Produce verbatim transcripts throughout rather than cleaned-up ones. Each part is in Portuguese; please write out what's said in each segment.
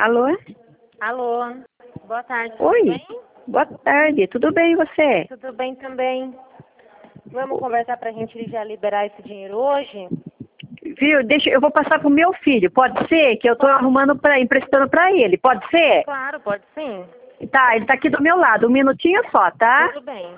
Alô? Alô, boa tarde, tudo Oi, bem? boa tarde, tudo bem e você? Tudo bem também. Vamos conversar para a gente já liberar esse dinheiro hoje? Viu, deixa, eu vou passar pro meu filho, pode ser? Que eu tô Pode. arrumando para emprestando para ele, pode ser? Claro, pode sim. Tá, ele tá aqui do meu lado, um minutinho só, tá? Tudo bem.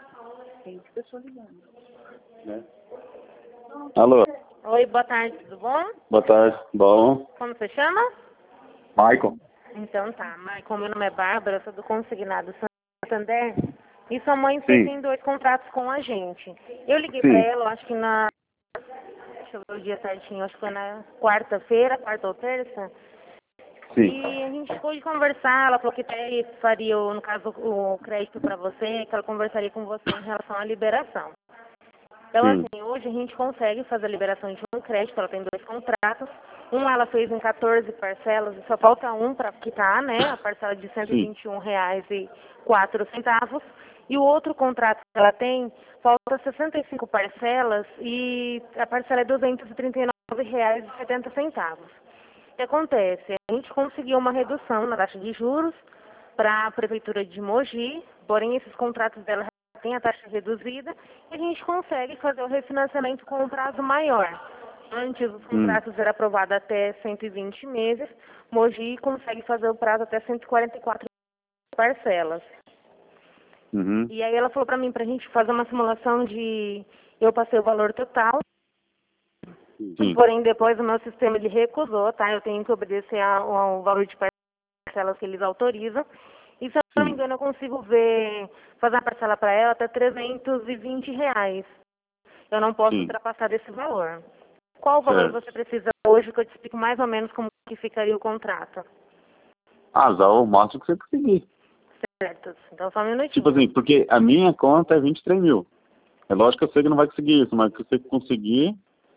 Alô, Oi, boa tarde, tudo bom? boa tarde. Bom, Como você chama? Michael. Então tá, Maicon, meu nome é Bárbara, eu sou do Consignado Santander. E sua mãe Sim. tem dois contratos com a gente. Eu liguei Sim. para ela, eu acho que na... Deixa eu ver o dia certinho, acho que foi na quarta-feira, quarta ou terça. Sim. E a gente ficou de conversar, ela falou que até faria, o- no caso, o crédito para você, que ela conversaria com você em relação à liberação. Então, Sim. assim, hoje a gente consegue fazer a liberação de um crédito, ela tem dois contratos. Um ela fez em quatorze parcelas e só falta um para quitar, né? A parcela de cento e vinte e um reais e quatro centavos. E o outro contrato que ela tem, falta sessenta e cinco parcelas e a parcela é duzentos e trinta e nove reais e setenta centavos. O que acontece? A gente conseguiu uma redução na taxa de juros para a Prefeitura de Mogi, porém esses contratos dela têm a taxa reduzida e a gente consegue fazer o refinanciamento com um prazo maior. Antes os contratos eram aprovados até cento e vinte meses, Mogi consegue fazer o prazo até cento e quarenta e quatro parcelas. Uhum. E aí ela falou para mim, para a gente fazer uma simulação de... Eu passei o valor total, Sim. porém depois o meu sistema ele recusou, tá? Eu tenho que obedecer ao, ao valor de parcelas que eles autorizam. E se eu não me Sim. engano eu consigo ver, fazer a parcela para ela até trezentos e vinte reais. Eu não posso Sim. ultrapassar desse valor. Qual valor Certo. você precisa hoje que eu te explico mais ou menos como que ficaria o contrato? Ah, já o máximo que você conseguir. Certo. Então só um minutinho. Tipo assim, porque a minha conta é vinte e três mil. É lógico que eu sei que não vai conseguir isso, mas que você conseguir,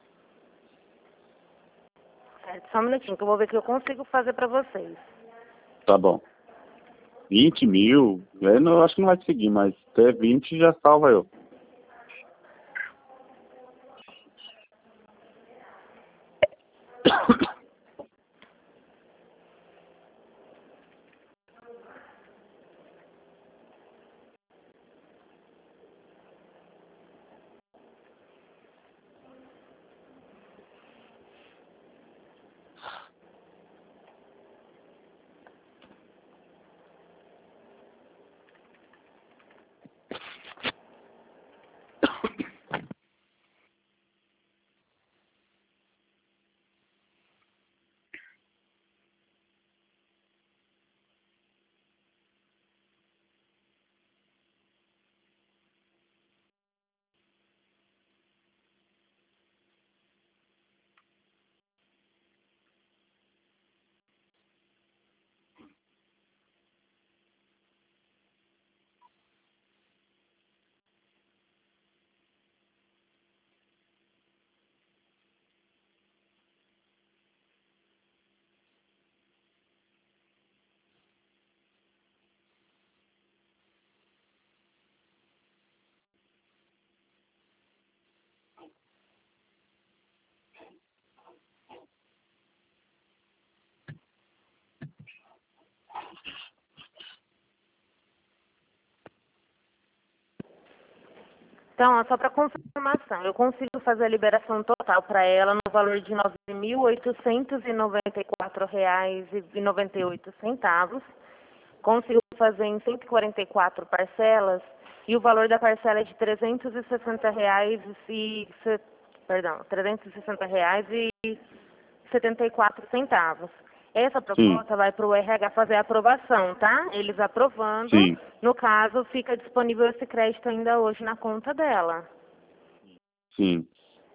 Certo, só um minutinho que eu vou ver o que eu consigo fazer para vocês. tá bom. vinte mil, eu não, eu acho que não vai conseguir, mas até vinte já salva eu. Então, ó, só para confirmação, eu consigo fazer a liberação total para ela no valor de nove mil oitocentos e noventa e quatro reais e noventa e oito centavos. Consigo fazer em cento e quarenta e quatro parcelas e o valor da parcela é de trezentos e sessenta reais e se- perdão, trezentos e sessenta reais e setenta e quatro centavos. Essa Sim. proposta vai para o R H fazer a aprovação, tá? Eles aprovando, Sim. no caso, fica disponível esse crédito ainda hoje na conta dela. Sim.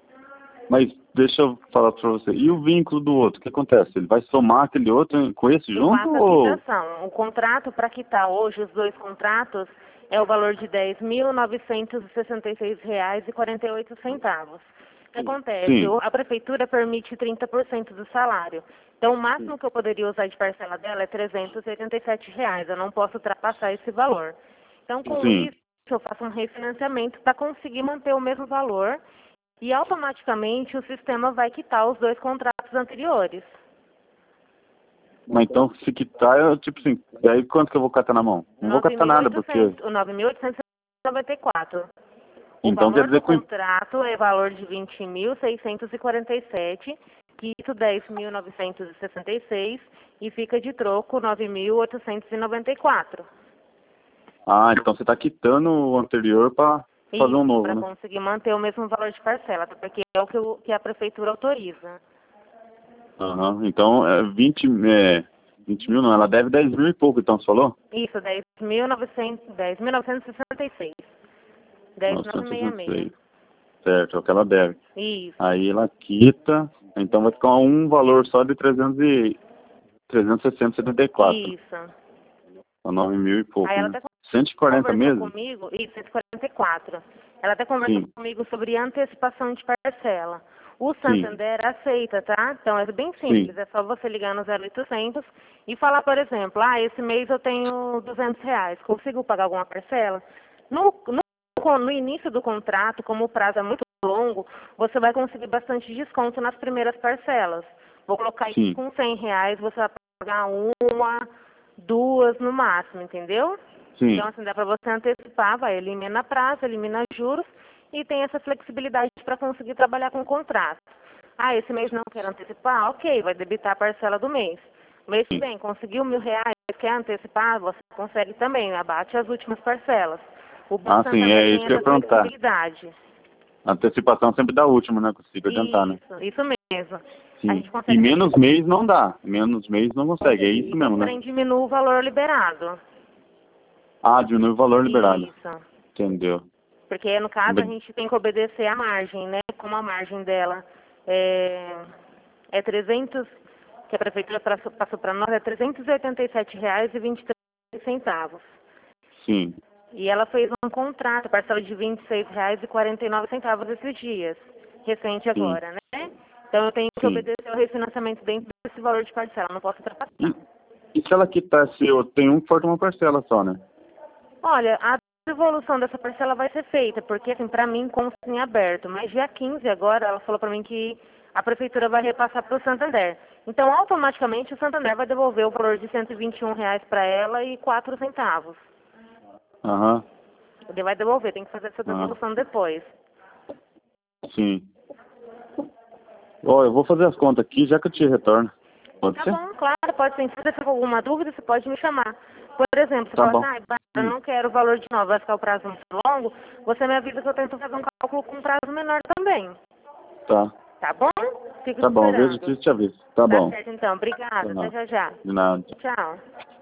Mas deixa eu falar pra você. E o vínculo do outro? O que acontece? Ele vai somar aquele outro com esse Eu junto faço a ou... quitação. O contrato para quitar hoje, os dois contratos, é o valor de dez mil novecentos e sessenta e seis reais e quarenta e oito centavos. O que acontece? Sim. O- A prefeitura permite trinta por cento do salário. Então, o máximo que eu poderia usar de parcela dela é trezentos e oitenta e sete reais. Eu não posso ultrapassar esse valor. Então, com Sim. isso, eu faço um refinanciamento para conseguir manter o mesmo valor e automaticamente o sistema vai quitar os dois contratos anteriores. Mas então, se quitar, eu, tipo assim, daí quanto que eu vou catar na mão? Não vou catar nada, porque... O nove mil oitocentos e noventa e quatro. O Então, valor quer dizer do que... contrato é valor de vinte mil seiscentos e quarenta e sete, quito dez mil novecentos e sessenta e seis e fica de troco nove mil oitocentos e noventa e quatro. Ah, então você está quitando o anterior para fazer um novo, para né? conseguir manter o mesmo valor de parcela, até porque é o que, o, que a prefeitura autoriza. Aham, então é vinte, é, vinte mil não, ela deve dez mil e pouco, então você falou? Isso, dez mil novecentos e sessenta e seis. dez mil novecentos e sessenta e seis. Certo, é o que ela deve. Isso. Aí ela quita, então vai ficar um valor só de trezentos e sessenta e setenta e quatro. Isso. nove mil e pouco, Aí ela né? até cento e quarenta conversou meses? comigo, isso, cento e quarenta e quatro. Ela até conversou Sim. comigo sobre antecipação de parcela. O Sim. Santander aceita, tá? Então é bem simples, Sim. é só você ligar no zero oitocentos e falar, por exemplo, ah, esse mês eu tenho duzentos reais, consigo pagar alguma parcela? No, no, no início do contrato, como o prazo é muito longo, você vai conseguir bastante desconto nas primeiras parcelas. Vou colocar isso Sim. com cem reais, você vai pagar uma, duas no máximo, entendeu? Sim. Então, assim, dá para você antecipar, vai, elimina prazo, elimina juros e tem essa flexibilidade para conseguir trabalhar com o contrato. Ah, esse mês não quero antecipar? Ok, vai debitar a parcela do mês. Mês que vem, conseguiu mil reais, quer antecipar? Você consegue também, abate as últimas parcelas. O Banco Ah, sim, Santander é tem isso que eu ia essa perguntar. flexibilidade. A antecipação sempre dá a última, né? Consigo adiantar, né? Isso, isso mesmo. A Sim. gente consegue... E menos mês não dá. Menos mês não consegue, é isso Isso, mesmo, né? porém diminui o valor liberado. Ah, diminui o valor liberado. Isso. Entendeu? Porque, no caso, a Be- gente tem que obedecer à margem, né? Como a margem dela é, é trezentos, que a prefeitura passou passou para nós, é trezentos e oitenta e sete reais e vinte e três centavos. Sim. E ela fez um contrato, parcela de vinte e seis reais e quarenta e nove centavos esses dias, recente agora, né? Então eu tenho que Sim. obedecer ao refinanciamento dentro desse valor de parcela, não posso ultrapassar. E, e se ela quitasse, eu tenho um que falta uma parcela só, né? Olha, a devolução dessa parcela vai ser feita, porque assim, para mim consta em aberto, mas dia quinze agora ela falou para mim que a prefeitura vai repassar para o Santander. Então, automaticamente, o Santander vai devolver o valor de cento e vinte e um reais para ela e quatro centavos. Aham. Ele vai devolver, tem que fazer essa devolução depois. Sim. Ó, eu vou fazer as contas aqui, já que eu te retorno. Pode Tá ser? bom, claro, pode ser. Se você for com alguma dúvida, você pode me chamar. Por exemplo, você Tá fala bom. assim, ah, eu não quero o valor de novo, vai ficar o prazo muito longo, você me avisa que eu tento fazer um cálculo com prazo menor também. Tá. Tá bom? Fico Tá bom, esperando. vejo que eu te aviso. Tá Tá bom. certo, então. Obrigada. Tá. Até já já. De nada. Tchau.